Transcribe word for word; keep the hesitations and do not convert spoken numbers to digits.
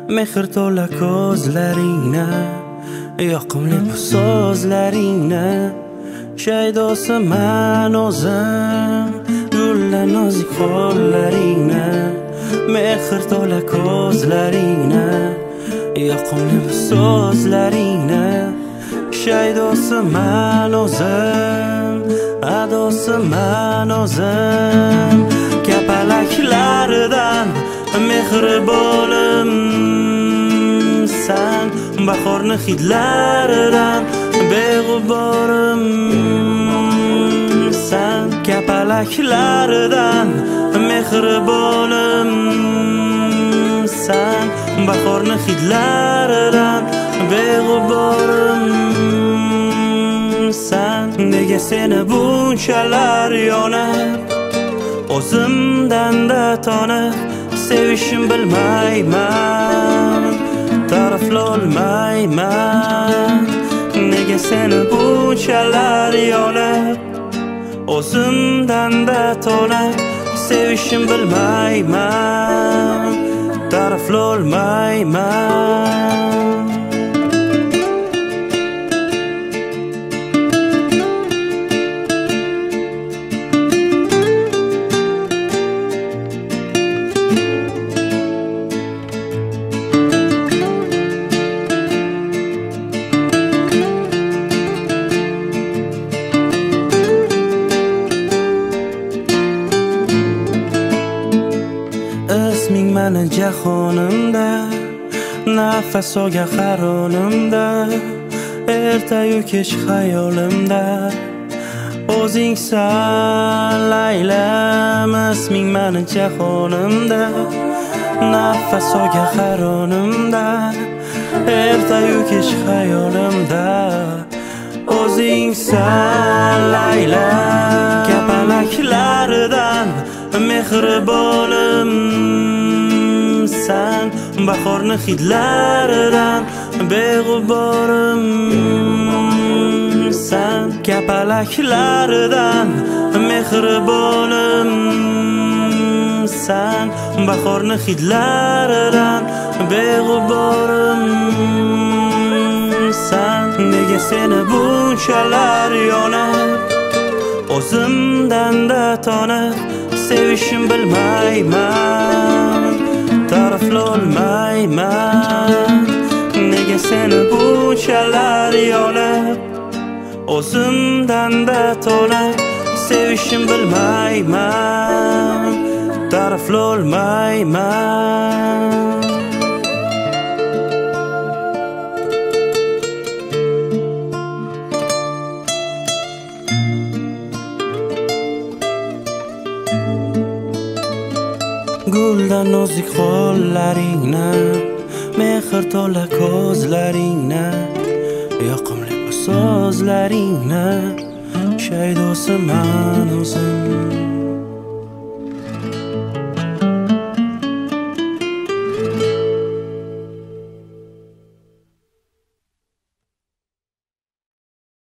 Mehr to'la ko'zlaringni, yoqimli bu so'zlaringni, shaydosiman o'zim, gullar nozik qo'llaringni. Mehr to'la ko'zlaringni, yoqimli bu so'zlaringni, shaydosiman o'zim, adosiman o'zim. Kapalaklaridan mehribonimsan, bahorni hidlaridan beg'uborimsan. Kapalaklaridan mehribonimsan, bahorni hidlaridan beg'uborimsan. Nega seni bunchalar yonib, o'zimdan-da tonib sevishim bilmayman, ta'riflolmayman. Nega seni bunchalar yonib, o'zimdan-da tonib sevishim bilmayman, ta'riflolmayman. Isming mani jahonimda, nafas olgan haronimda, ertayu kech xayolimda o'zingsan Laylam. Isming mani jahonimda, nafas olgan haronimda, ertayu kech xayolimda o'zingsan Laylam. Kapalaklaridan mehribonimsan, bahorni hidlaridan beg'uborimsan. Kapalaklaridan mehribonimsan, bahorni hidlaridan beg'uborimsan. Nega seni bunchalar yonib, o'zimdan-da tonib sevishim bilmayman, ta'riflolmayman. Nega seni bunchalar yonib, o'zimdan-da tonib sevishim bilmayman, ta'riflolmayman. Guldan nozik qo'llaringni, mehr to'la ko'zlaringni, yoqimli bu so'zlaringni, shaydosiman o'zim.